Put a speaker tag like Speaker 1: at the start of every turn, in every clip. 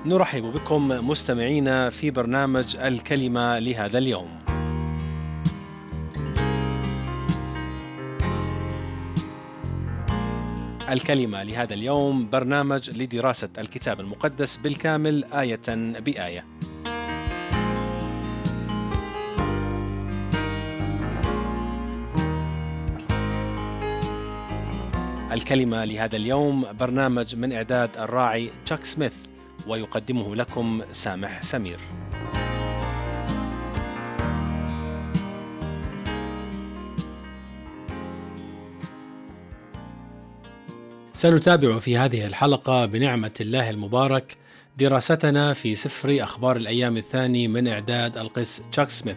Speaker 1: نرحب بكم مستمعينا في برنامج الكلمة لهذا اليوم. الكلمة لهذا اليوم برنامج لدراسة الكتاب المقدس بالكامل آية بآية. الكلمة لهذا اليوم برنامج من إعداد الراعي تشاك سميث، ويقدمه لكم سامح سمير. سنتابع في هذه الحلقة بنعمة الله المبارك دراستنا في سفر أخبار الأيام الثاني من إعداد القس تشاك سميث.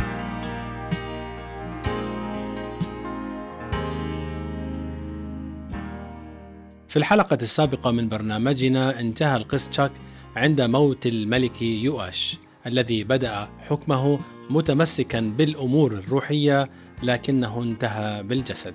Speaker 1: في الحلقة السابقة من برنامجنا انتهى القس تشاك عند موت الملك يؤاش الذي بدأ حكمه متمسكا بالأمور الروحية، لكنه انتهى بالجسد.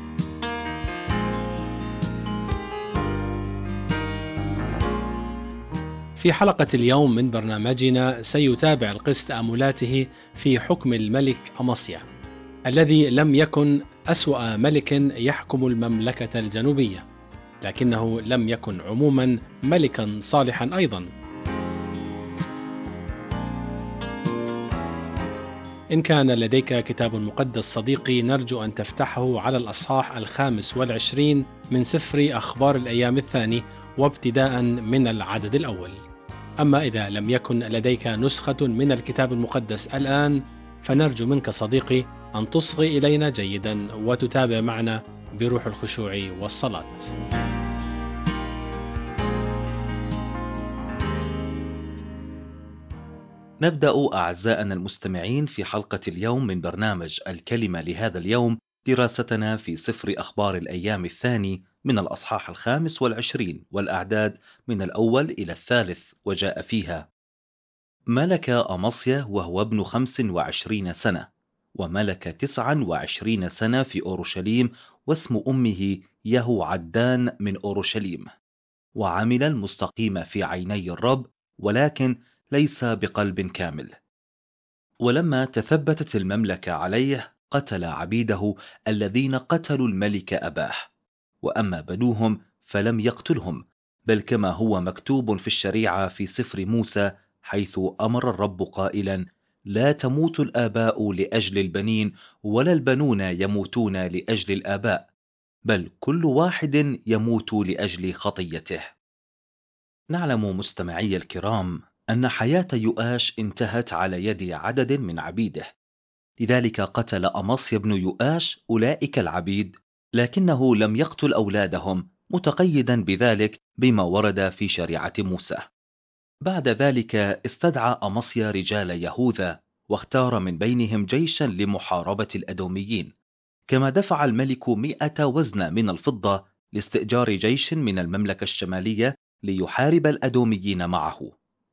Speaker 1: في حلقة اليوم من برنامجنا سيتابع القس تأملاته في حكم الملك أمصيا الذي لم يكن أسوأ ملك يحكم المملكة الجنوبية، لكنه لم يكن عموما ملكا صالحا أيضا. إن كان لديك كتاب مقدس صديقي، نرجو أن تفتحه على الأصحاح 25 من سفر أخبار الأيام الثاني، وابتداء من العدد الأول. أما إذا لم يكن لديك نسخة من الكتاب المقدس الآن، فنرجو منك صديقي أن تصغي إلينا جيدا وتتابع معنا بروح الخشوع والصلاة.
Speaker 2: نبدأ أعزائنا المستمعين في حلقة اليوم من برنامج الكلمة لهذا اليوم دراستنا في سفر أخبار الأيام الثاني من الأصحاح 25 والأعداد من الأول إلى الثالث. وجاء فيها: ملك أمصيا وهو ابن 25 سنة، وملك 29 سنة في أورشليم، واسم أمه يهو عدان من أورشليم. وعمل المستقيم في عيني الرب، ولكن ليس بقلب كامل. ولما تثبتت المملكة عليه قتل عبيده الذين قتلوا الملك أباه، وأما بنوهم فلم يقتلهم، بل كما هو مكتوب في الشريعة في سفر موسى، حيث أمر الرب قائلا: لا تموت الآباء لأجل البنين، ولا البنون يموتون لأجل الآباء، بل كل واحد يموت لأجل خطيته. نعلم مستمعي الكرام أن حياة يؤاش انتهت على يد عدد من عبيده، لذلك قتل أمصيا بن يؤاش أولئك العبيد، لكنه لم يقتل أولادهم، متقيدا بذلك بما ورد في شريعة موسى. بعد ذلك استدعى أمصيا رجال يهوذا، واختار من بينهم جيشا لمحاربة الأدوميين، كما دفع الملك 100 وزن من الفضة لاستئجار جيش من المملكة الشمالية ليحارب الأدوميين معه.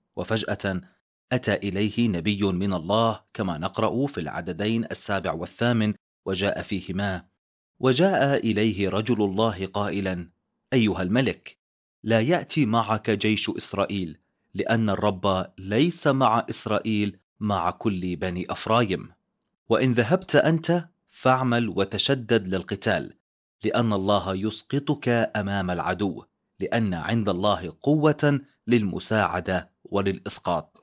Speaker 2: وفجأة أتى إليه نبي من الله، كما نقرأ في العددين 7 و8، وجاء فيهما: وجاء إليه رجل الله قائلا: أيها الملك، لا يأتي معك جيش إسرائيل، لأن الرب ليس مع إسرائيل مع كل بني أفرايم. وإن ذهبت أنت فاعمل وتشدد للقتال، لأن الله يسقطك أمام العدو، لأن عند الله قوة للمساعدة وللإسقاط.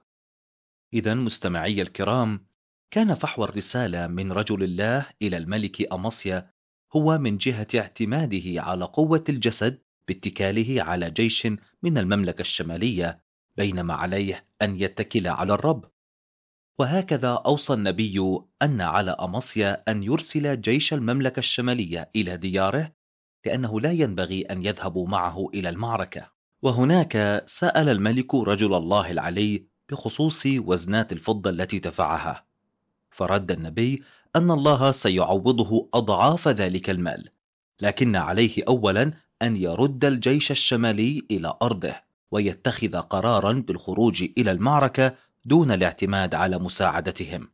Speaker 2: إذا مستمعي الكرام، كان فحوى الرسالة من رجل الله إلى الملك أمصيا هو من جهة اعتماده على قوة الجسد باتكاله على جيش من المملكة الشمالية، بينما عليه أن يتكل على الرب. وهكذا أوصى النبي أن على أمصيا أن يرسل جيش المملكة الشمالية إلى دياره، لأنه لا ينبغي أن يذهبوا معه إلى المعركة. وهناك سأل الملك رجل الله العلي بخصوص وزنات الفضة التي دفعها، فرد النبي أن الله سيعوضه أضعاف ذلك المال، لكن عليه أولا أن يرد الجيش الشمالي إلى أرضه، ويتخذ قرارا بالخروج إلى المعركة دون الاعتماد على مساعدتهم.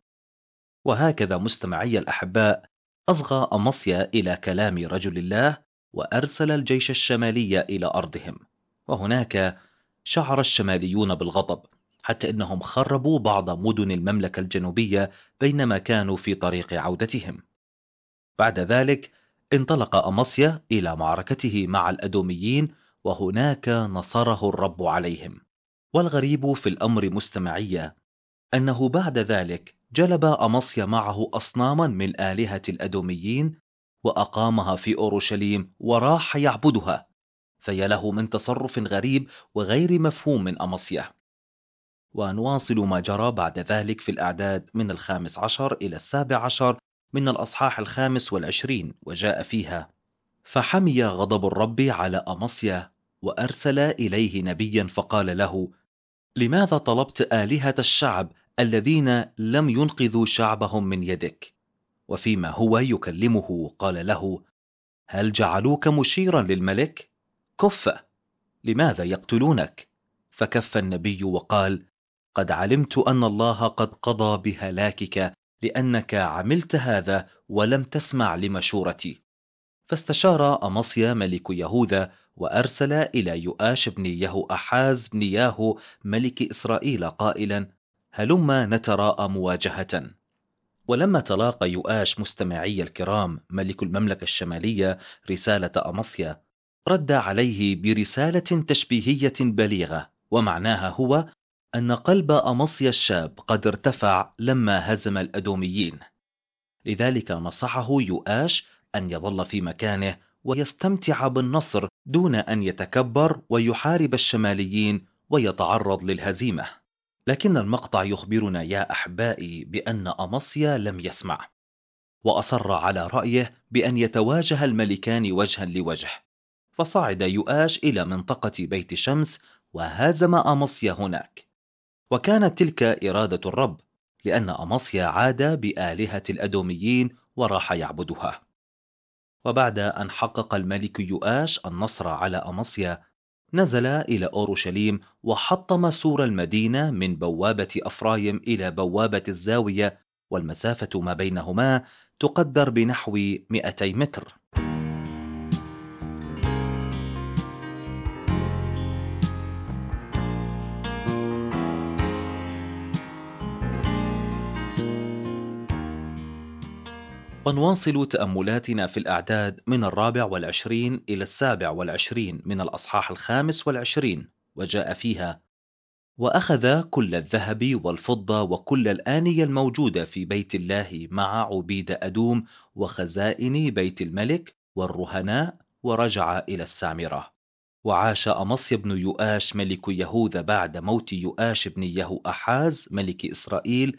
Speaker 2: وهكذا مستمعي الأحباء، أصغى أمصيا إلى كلام رجل الله، وأرسل الجيش الشمالي إلى أرضهم. وهناك شعر الشماليون بالغضب، حتى إنهم خربوا بعض مدن المملكة الجنوبية بينما كانوا في طريق عودتهم. بعد ذلك انطلق أمصيا إلى معركته مع الأدوميين، وهناك نصره الرب عليهم. والغريب في الأمر مستمعية أنه بعد ذلك جلب أمصيا معه أصناما من آلهة الأدوميين وأقامها في أورشليم وراح يعبدها. فيله من تصرف غريب وغير مفهوم من أمصيا. ونواصل ما جرى بعد ذلك في الأعداد من 15 إلى 17 من الأصحاح 25، وجاء فيها: فحمي غضب الرب على أمصيا، وأرسل إليه نبيا فقال له: لماذا طلبت آلهة الشعب الذين لم ينقذوا شعبهم من يدك؟ وفيما هو يكلمه قال له: هل جعلوك مشيرا للملك؟ كف، لماذا يقتلونك؟ فكف النبي وقال: قد علمت أن الله قد قضى بهلاكك، لأنك عملت هذا ولم تسمع لمشورتي. فاستشار أمصيا ملك يهوذا، وأرسل إلى يؤاش بن يهوأحاز بن ياهو ملك إسرائيل قائلا: هلما نتراءى مواجهة. ولما تلاقى يؤاش مستمعي الكرام ملك المملكة الشمالية رسالة أمصيا، رد عليه برسالة تشبيهية بليغة، ومعناها هو أن قلب أمصيا الشاب قد ارتفع لما هزم الأدوميين. لذلك نصحه يؤاش أن يظل في مكانه ويستمتع بالنصر دون أن يتكبر ويحارب الشماليين ويتعرض للهزيمة. لكن المقطع يخبرنا يا أحبائي بأن أمصيا لم يسمع، وأصر على رأيه بأن يتواجه الملكان وجها لوجه. فصعد يؤاش إلى منطقة بيت شمس وهازم أمصيا هناك. وكانت تلك إرادة الرب، لأن أمصيا عاد بآلهة الأدوميين وراح يعبدها. وبعد أن حقق الملك يؤاش النصر على أمصيا، نزل إلى أورشليم وحطم سور المدينة من بوابة أفرايم إلى بوابة الزاوية، والمسافة ما بينهما تقدر بنحو 200 متر. ونواصل تأملاتنا في الأعداد من 24 إلى 27 من الأصحاح 25، وجاء فيها: وأخذ كل الذهب والفضة وكل الآنية الموجودة في بيت الله مع عبيد أدوم وخزائن بيت الملك والرهناء، ورجع إلى السامرة. وعاش أمصيا بن يؤاش ملك يهوذا بعد موت يؤاش بن يهوأحاز ملك إسرائيل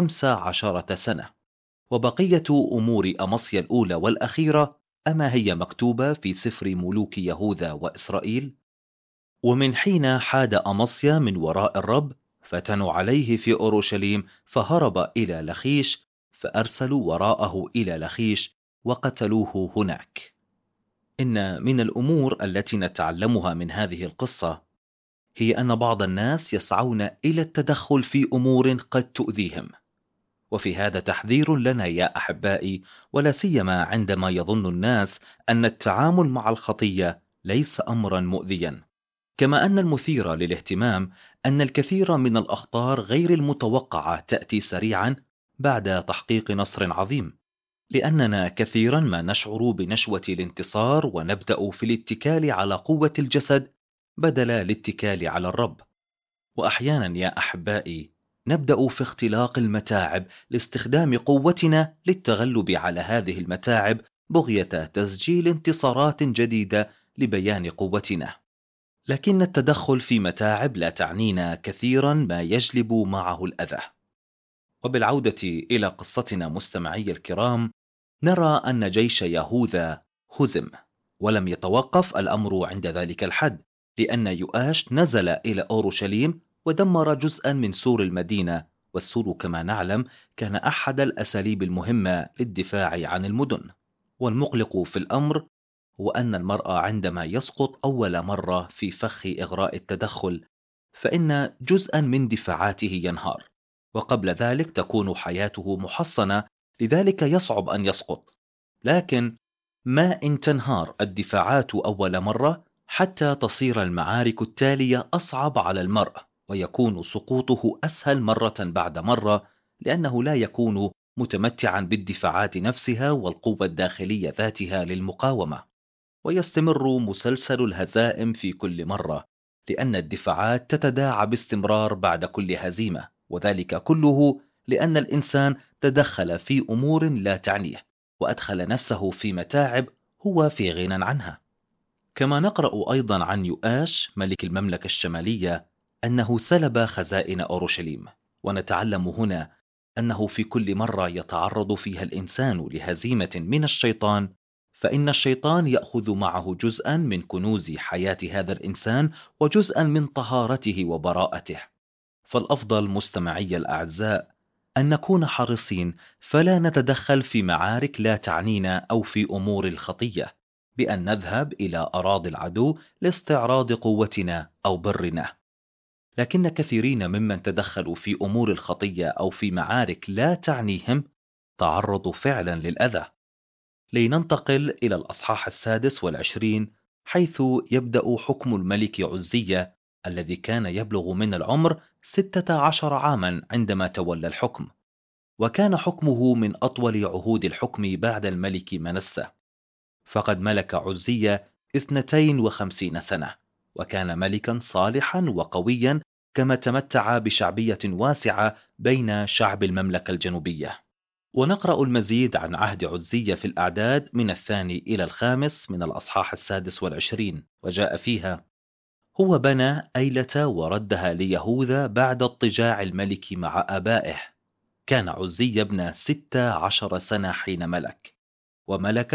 Speaker 2: 15 سنة. وبقية أمور أمصيا الأولى والأخيرة أما هي مكتوبة في سفر ملوك يهوذا وإسرائيل. ومن حين حاد أمصيا من وراء الرب، فتنوا عليه في أورشليم، فهرب إلى لخيش، فأرسلوا وراءه إلى لخيش وقتلوه هناك. إن من الأمور التي نتعلمها من هذه القصة هي أن بعض الناس يسعون إلى التدخل في أمور قد تؤذيهم. وفي هذا تحذير لنا يا أحبائي، ولا سيما عندما يظن الناس أن التعامل مع الخطية ليس أمرا مؤذيا. كما أن المثير للاهتمام أن الكثير من الأخطار غير المتوقعة تأتي سريعا بعد تحقيق نصر عظيم، لأننا كثيرا ما نشعر بنشوة الانتصار ونبدأ في الاتكال على قوة الجسد بدل الاتكال على الرب. وأحيانا يا أحبائي نبدأ في اختلاق المتاعب لاستخدام قوتنا للتغلب على هذه المتاعب بغية تسجيل انتصارات جديدة لبيان قوتنا. لكن التدخل في متاعب لا تعنينا كثيرا ما يجلب معه الأذى. وبالعودة إلى قصتنا مستمعي الكرام، نرى أن جيش يهوذا هزم، ولم يتوقف الأمر عند ذلك الحد، لأن يؤاش نزل إلى أورشليم ودمر جزءا من سور المدينة. والسور كما نعلم كان أحد الأساليب المهمة للدفاع عن المدن. والمقلق في الأمر هو أن المرء عندما يسقط أول مرة في فخ إغراء التدخل، فإن جزءا من دفاعاته ينهار، وقبل ذلك تكون حياته محصنة، لذلك يصعب أن يسقط. لكن ما إن تنهار الدفاعات أول مرة، حتى تصير المعارك التالية أصعب على المرء، ويكون سقوطه أسهل مرة بعد مرة، لأنه لا يكون متمتعا بالدفاعات نفسها والقوة الداخلية ذاتها للمقاومة. ويستمر مسلسل الهزائم في كل مرة، لأن الدفاعات تتداعى باستمرار بعد كل هزيمة، وذلك كله لأن الإنسان تدخل في أمور لا تعنيه، وأدخل نفسه في متاعب هو في غنى عنها. كما نقرأ أيضا عن يؤاش ملك المملكة الشمالية أنه سلب خزائن أورشليم. ونتعلم هنا أنه في كل مرة يتعرض فيها الإنسان لهزيمة من الشيطان، فإن الشيطان يأخذ معه جزءا من كنوز حياة هذا الإنسان وجزءا من طهارته وبراءته. فالأفضل مستمعي الأعزاء أن نكون حريصين، فلا نتدخل في معارك لا تعنينا أو في أمور الخطية، بأن نذهب إلى أراضي العدو لاستعراض قوتنا أو برنا. لكن كثيرين ممن تدخلوا في أمور الخطية أو في معارك لا تعنيهم تعرضوا فعلا للأذى. لننتقل إلى الأصحاح 26، حيث يبدأ حكم الملك عزية الذي كان يبلغ من العمر 16 عاما عندما تولى الحكم. وكان حكمه من أطول عهود الحكم بعد الملك منسى، فقد ملك عزية 52 سنة، وكان ملكا صالحا وقويا، كما تمتع بشعبية واسعة بين شعب المملكة الجنوبية. ونقرأ المزيد عن عهد عزية في الأعداد من 2 إلى 5 من الأصحاح 26، وجاء فيها: هو بنى أيلة وردها ليهوذا بعد اضطجاع الملك مع آبائه. كان عزي ابن 16 سنة حين ملك، وملك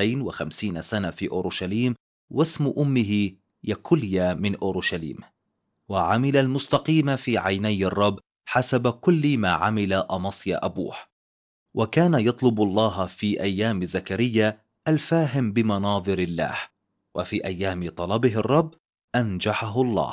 Speaker 2: 52 سنة في أورشليم، واسم أمه يكوليا من أورشليم. وعمل المستقيم في عيني الرب حسب كل ما عمل أمصيا أبوه. وكان يطلب الله في أيام زكريا الفاهم بمناظر الله، وفي أيام طلبه الرب أنجحه الله.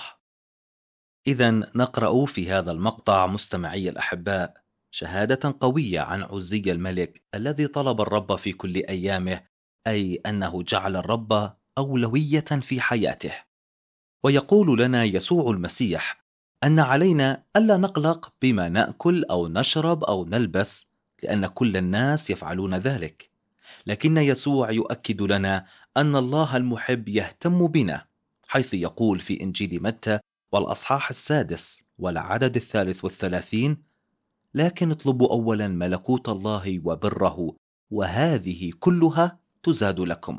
Speaker 2: إذا نقرأ في هذا المقطع مستمعي الأحباء شهادة قوية عن عزي الملك الذي طلب الرب في كل أيامه، أي أنه جعل الرب أولوية في حياته. ويقول لنا يسوع المسيح أن علينا ألا نقلق بما نأكل أو نشرب أو نلبس، لأن كل الناس يفعلون ذلك. لكن يسوع يؤكد لنا أن الله المحب يهتم بنا، حيث يقول في إنجيل متى والأصحاح 6 والعدد 33: لكن اطلبوا أولا ملكوت الله وبره، وهذه كلها تزاد لكم.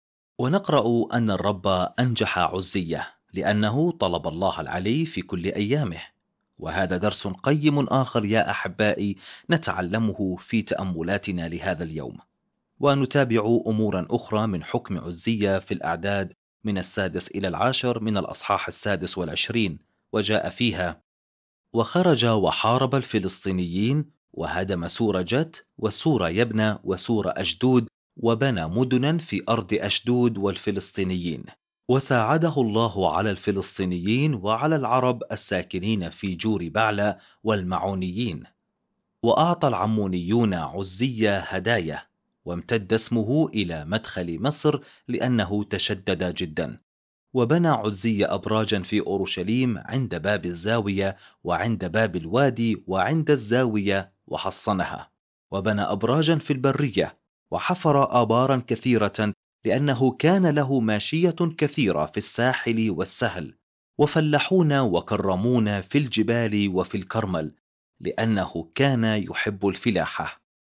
Speaker 2: ونقرأ أن الرب أنجح عزية لأنه طلب الله العلي في كل أيامه. وهذا درس قيم آخر يا أحبائي نتعلمه في تأملاتنا لهذا اليوم. ونتابع أمورا أخرى من حكم عزية في الأعداد من 6 إلى 10 من الأصحاح 26، وجاء فيها: وخرج وحارب الفلسطينيين، وهدم سور جت وسور يبنى وسور أشدود، وبنى مدنا في أرض أشدود والفلسطينيين. وساعده الله على الفلسطينيين وعلى العرب الساكنين في جور بعلى والمعونيين. وأعطى العمونيون عزية هدايا، وامتد اسمه إلى مدخل مصر لأنه تشدد جدا. وبنى عزي أبراجا في أورشليم عند باب الزاوية وعند باب الوادي وعند الزاوية وحصنها. وبنى أبراجا في البرية، وحفر آبارا كثيرة، لأنه كان له ماشية كثيرة في الساحل والسهل، وفلاحون وكرمون في الجبال وفي الكرمل، لأنه كان يحب الفلاحة.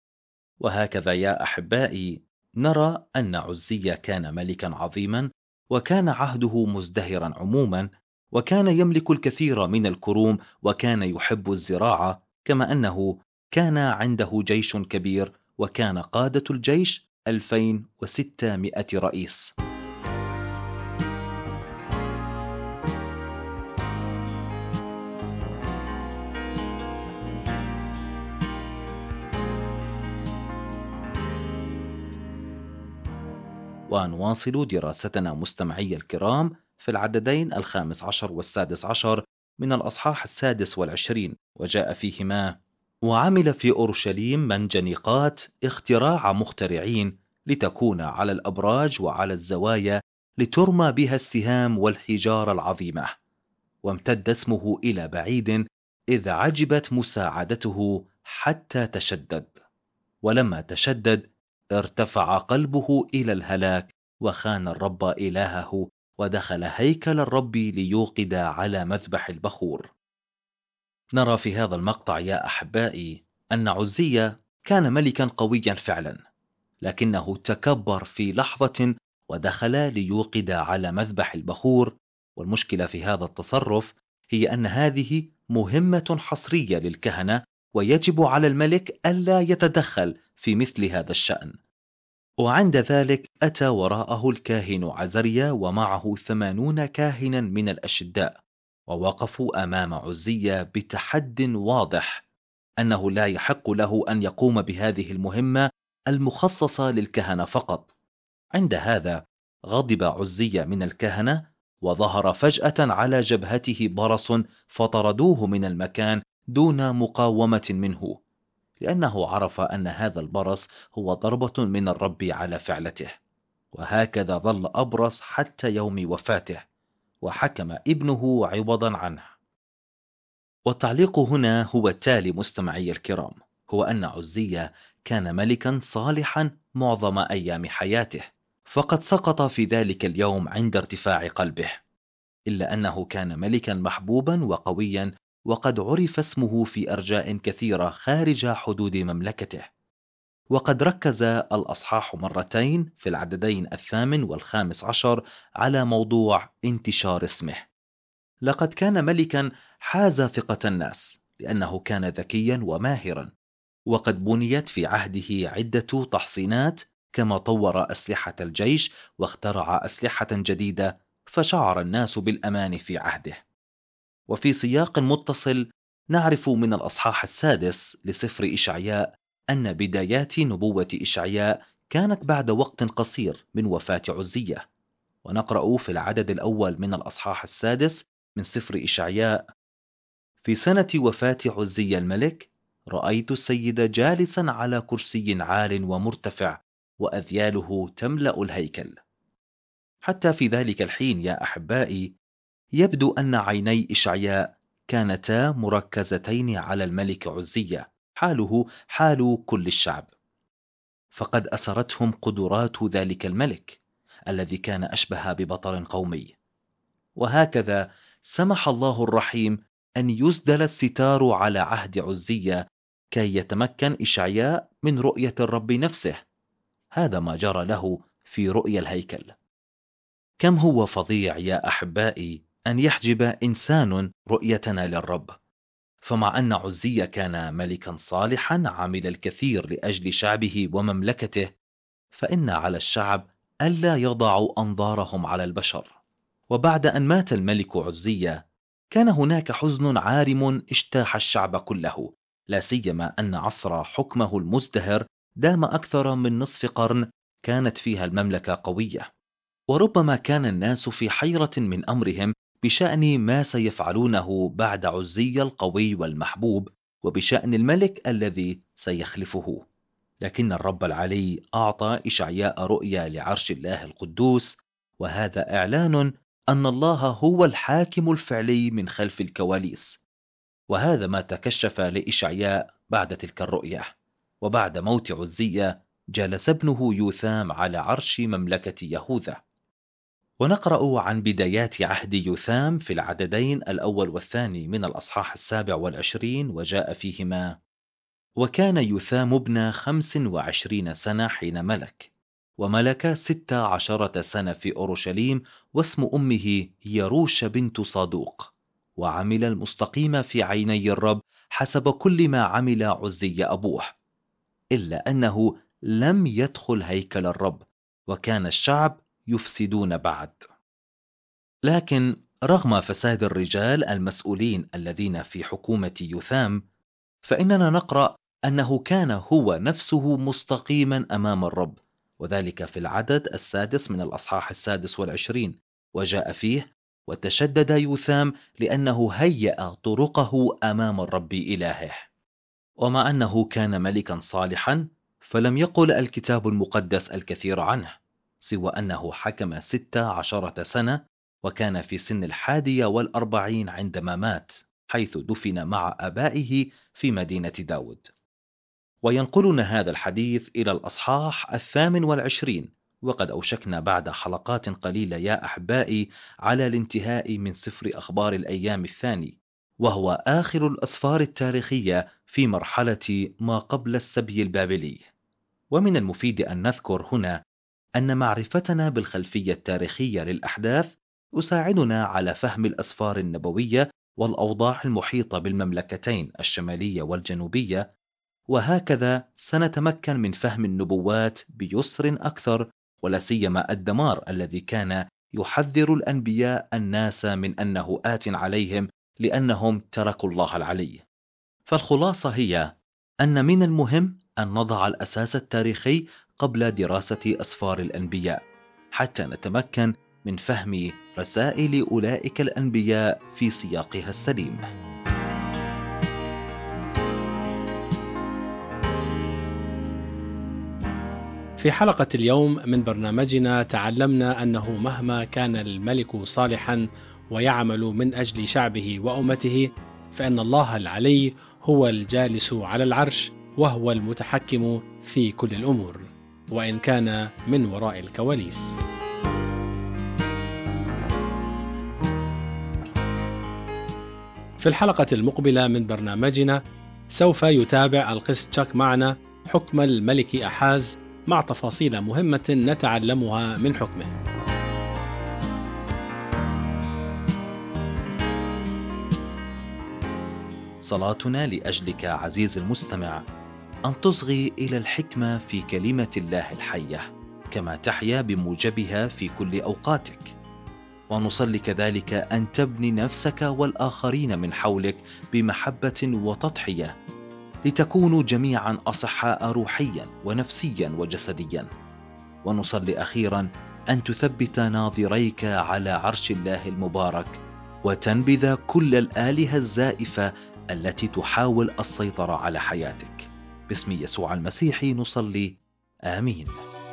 Speaker 2: وهكذا يا أحبائي نرى أن عزية كان ملكا عظيما، وكان عهده مزدهرا عموما، وكان يملك الكثير من الكروم، وكان يحب الزراعة، كما أنه كان عنده جيش كبير، وكان قادة الجيش 2600 رئيس. ونواصل دراستنا مستمعي الكرام في العددين 15 و16 من الأصحاح 26، وجاء فيهما: وعمل في أورشليم منجنيقات اختراع مخترعين، لتكون على الأبراج وعلى الزوايا، لترمى بها السهام والحجارة العظيمة، وامتد اسمه إلى بعيد، إذ عجبت مساعدته حتى تشدد. ولما تشدد ارتفع قلبه إلى الهلاك، وخان الرب إلهه، ودخل هيكل الرب ليوقد على مذبح البخور. نرى في هذا المقطع يا أحبائي أن عزية كان ملكا قويا فعلا، لكنه تكبر في لحظة ودخل ليوقد على مذبح البخور. والمشكلة في هذا التصرف هي أن هذه مهمة حصرية للكهنة، ويجب على الملك ألا يتدخل في مثل هذا الشأن. وعند ذلك أتى وراءه الكاهن عزريا ومعه 80 كاهنا من الأشداء، ووقفوا أمام عزية بتحد واضح أنه لا يحق له أن يقوم بهذه المهمة المخصصة للكهنة فقط. عند هذا غضب عزية من الكهنة، وظهر فجأة على جبهته برص، فطردوه من المكان دون مقاومة منه، لأنه عرف أن هذا البرص هو ضربة من الرب على فعلته. وهكذا ظل أبرص حتى يوم وفاته، وحكم ابنه عوضا عنه. والتعليق هنا هو التالي مستمعي الكرام، هو أن عزية كان ملكا صالحا معظم أيام حياته، فقد سقط في ذلك اليوم عند ارتفاع قلبه، إلا أنه كان ملكا محبوبا وقويا، وقد عرف اسمه في أرجاء كثيرة خارج حدود مملكته. وقد ركز الأصحاح مرتين في العددين 8 و15 على موضوع انتشار اسمه. لقد كان ملكا حاز ثقة الناس لأنه كان ذكيا وماهرا، وقد بنيت في عهده عدة تحصينات، كما طور أسلحة الجيش واخترع أسلحة جديدة، فشعر الناس بالأمان في عهده. وفي سياق متصل نعرف من الأصحاح 6 لسفر إشعياء أن بدايات نبوة إشعياء كانت بعد وقت قصير من وفاة عزية. ونقرأ في العدد الأول من الأصحاح 6 من سفر إشعياء: في سنة وفاة عزي الملك رأيت السيد جالسا على كرسي عال ومرتفع، وأذياله تملأ الهيكل. حتى في ذلك الحين يا أحبائي يبدو أن عيني إشعياء كانتا مركزتين على الملك عزية، حاله حال كل الشعب، فقد أسرتهم قدرات ذلك الملك الذي كان أشبه ببطل قومي. وهكذا سمح الله الرحيم أن يسدل الستار على عهد عزية كي يتمكن إشعياء من رؤية الرب نفسه. هذا ما جرى له في رؤيا الهيكل. كم هو فظيع يا أحبائي أن يحجب إنسان رؤيتنا للرب. فمع أن عزية كان ملكا صالحا عمل الكثير لأجل شعبه ومملكته، فإن على الشعب ألا يضعوا أنظارهم على البشر. وبعد أن مات الملك عزية كان هناك حزن عارم اجتاح الشعب كله، لا سيما أن عصر حكمه المزدهر دام أكثر من نصف قرن كانت فيها المملكة قوية. وربما كان الناس في حيرة من أمرهم بشأن ما سيفعلونه بعد عزي القوي والمحبوب، وبشأن الملك الذي سيخلفه. لكن الرب العلي أعطى إشعياء رؤيا لعرش الله القدوس، وهذا إعلان أن الله هو الحاكم الفعلي من خلف الكواليس. وهذا ما تكشف لإشعياء بعد تلك الرؤيا. وبعد موت عزية جلس ابنه يوثام على عرش مملكة يهوذا. ونقرأ عن بدايات عهد يوثام في العددين الأول والثاني من الأصحاح 27، وجاء فيهما: وكان يوثام ابن 25 سنة حين ملك، وملك 16 سنة في أورشليم، واسم أمه يروش بنت صادوق، وعمل المستقيم في عيني الرب حسب كل ما عمل عزي أبوه، إلا أنه لم يدخل هيكل الرب، وكان الشعب يفسدون بعد. لكن رغم فساد الرجال المسؤولين الذين في حكومة يوثام، فإننا نقرأ أنه كان هو نفسه مستقيما أمام الرب، وذلك في العدد 6 من الأصحاح 26، وجاء فيه: وتشدد يوثام لأنه هيأ طرقه أمام الرب إلهه. ومع أنه كان ملكا صالحا، فلم يقل الكتاب المقدس الكثير عنه، سوى أنه حكم 16 سنة، وكان في سن 41 عندما مات، حيث دفن مع آبائه في مدينة داود. وينقلنا هذا الحديث إلى الأصحاح 28، وقد أوشكنا بعد حلقات قليلة يا أحبائي على الانتهاء من سفر أخبار الأيام الثاني، وهو آخر الأسفار التاريخية في مرحلة ما قبل السبي البابلي. ومن المفيد أن نذكر هنا أن معرفتنا بالخلفية التاريخية للأحداث تساعدنا على فهم الأسفار النبوية والأوضاع المحيطة بالمملكتين الشمالية والجنوبية، وهكذا سنتمكن من فهم النبوات بيسر أكثر، ولا سيما الدمار الذي كان يحذر الأنبياء الناس من أنه آت عليهم لأنهم تركوا الله العلي. فالخلاصة هي أن من المهم أن نضع الأساس التاريخي قبل دراسة أسفار الأنبياء، حتى نتمكن من فهم رسائل أولئك الأنبياء في سياقها السليم.
Speaker 1: في حلقة اليوم من برنامجنا تعلمنا أنه مهما كان الملك صالحا ويعمل من أجل شعبه وأمته، فإن الله العلي هو الجالس على العرش وهو المتحكم في كل الأمور، وإن كان من وراء الكواليس. في الحلقة المقبلة من برنامجنا سوف يتابع القس تشاك معنا حكم الملك أحاز مع تفاصيل مهمة نتعلمها من حكمه.
Speaker 2: صلاتنا لأجلك عزيز المستمع أن تصغي إلى الحكمة في كلمة الله الحية كما تحيا بموجبها في كل أوقاتك، ونصلي كذلك أن تبني نفسك والآخرين من حولك بمحبة وتضحية، لتكونوا جميعا أصحاء روحيا ونفسيا وجسديا. ونصلي أخيرا أن تثبت ناظريك على عرش الله المبارك، وتنبذ كل الآلهة الزائفة التي تحاول السيطرة على حياتك. باسم يسوع المسيح نصلي، آمين.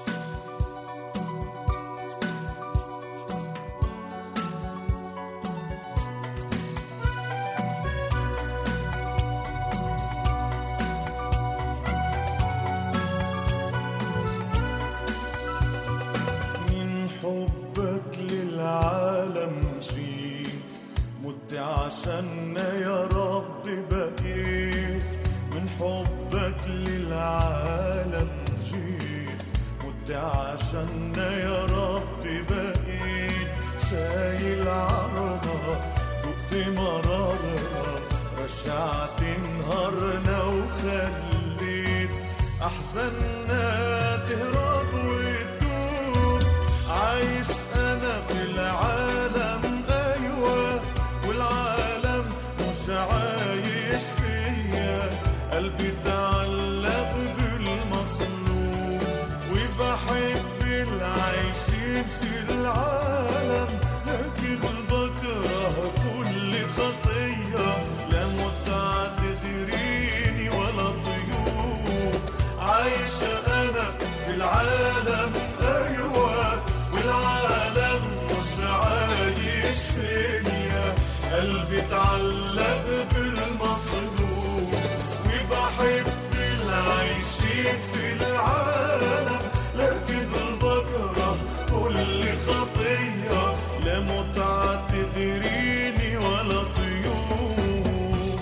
Speaker 3: حبك للعالم جيت، مت عشاننا يا رب بقيت. من حبك للعالم جيت، مت عشاننا يا رب بقيت. شايل عرنا دقت مرارنا، رجعت نهارنا وخليت أحزاننا تهرب وتدوب. عايش أنا في العالم أيوة، والعالم مش عايش فيا. قلبي تعلق بالمصلوب، وبحب العايشين في العالم، لكن بكره كل خطية. لا متعة تغريني ولا طيوب. عايش أنا في العالم أيوة، والعالم مش عايش فيا. قلبي تعلق بالمصلوب، وبحب العايشين في العالم، لكن بكره كل خطية. لا متعة تغريني ولا طيوب.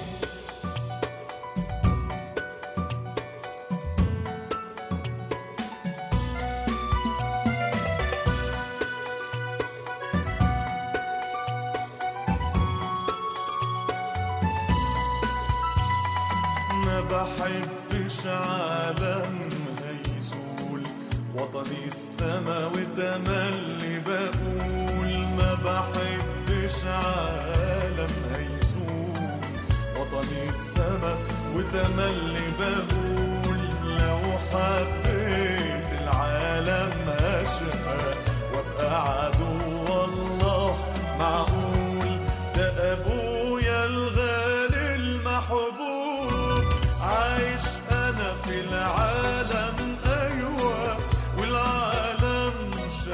Speaker 3: ما بحبش عالم هيزول، وطني السما وتملي بقول. ما بحبش عالم هيزول، وطني السما وتملي بقول. لو حبيت العالم هشقى وابقى عدو الله، معقول؟ ده ابويا الغالي المحبوب. عايش انا في العالم ايوه، والعالم مش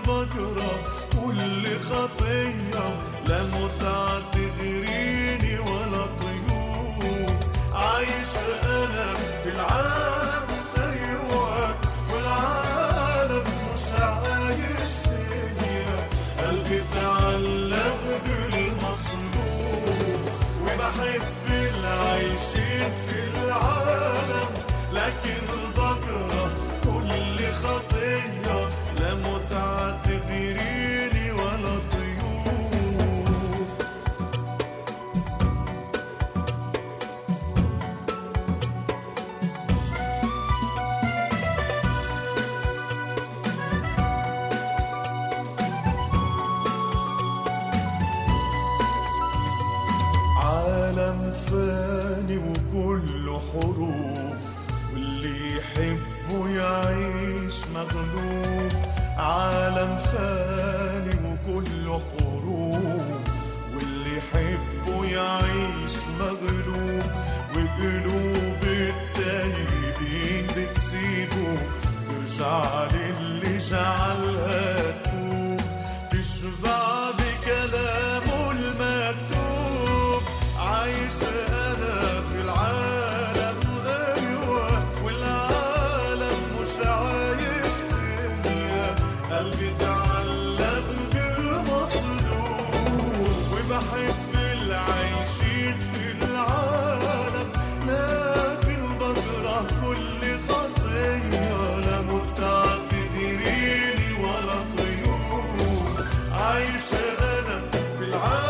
Speaker 3: البقرة كل خطية، لا متعة تغريني ولا طيور. عايش أنا في العالم أيوة، والعالم مش عايش فيا. قلبي تعلق بالمصلوب، وبحب العايشين في العالم، لكن البقرة كل خطية، لا متعة تغريني ولا طيور. عالم فاني وكله حروب، واللي يحبه يعيش مغلوب. عالم فاني وكله حروب، واللي يحبه يعيش مغلوب. وقلوب التايبين بتسيبه، ترجع للي جعلها تتوب، تشبع بكلامه المكتوب. عايش أنا في العالم أيوة، والعالم مش عايش فيا. قلبي تعلق بالمصلوب، وبحب العايشين في العالم، لكن بكره كل خطية، لا متعة تغريني ولا طيور. عايش أنا في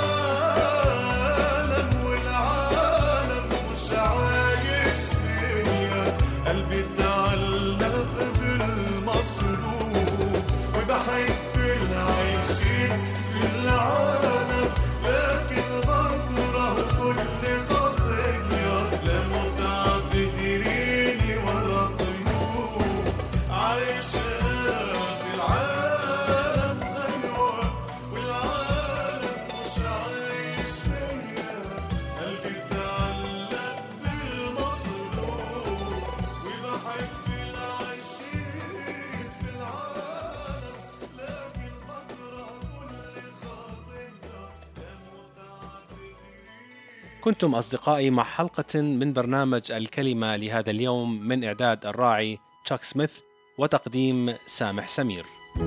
Speaker 3: العالم، والعالم مش عايش فيا. قلبي تعلق بالمصلوب، وبحب العايشين في العالم، لكن بكره كل خطية، لا متعة تغريني ولا طيور. عايش أنا في العالم أيوة، والعالم مش عايش فيا. قلبي تعلق بالمصلوب، وبحب العايشين في العالم، لكن بكره كل خطية، لا متعة تغريني.
Speaker 1: كنتم أصدقائي مع حلقة من برنامج الكلمة لهذا اليوم، من إعداد الراعي تشاك سميث وتقديم سامح سمير.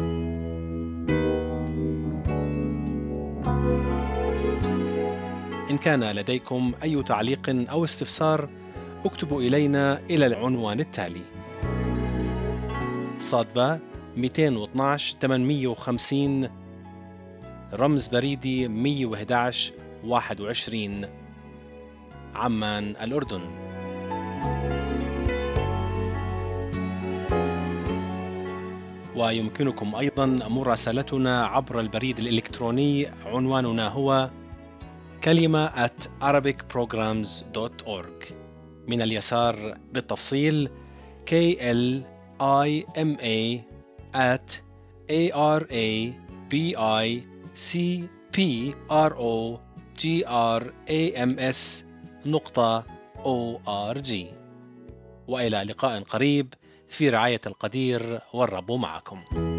Speaker 1: إن كان لديكم أي تعليق أو استفسار، اكتبوا إلينا إلى العنوان التالي: صادبة 212 850 رمز بريدي 111 21 عمان الأردن. ويمكنكم أيضا مراسلتنا عبر البريد الإلكتروني، عنواننا هو kalima@arabicprograms.org. من اليسار بالتفصيل KLIMA@ARABICPROGRAMS.org. وإلى لقاء قريب، في رعاية القدير، والرب معكم.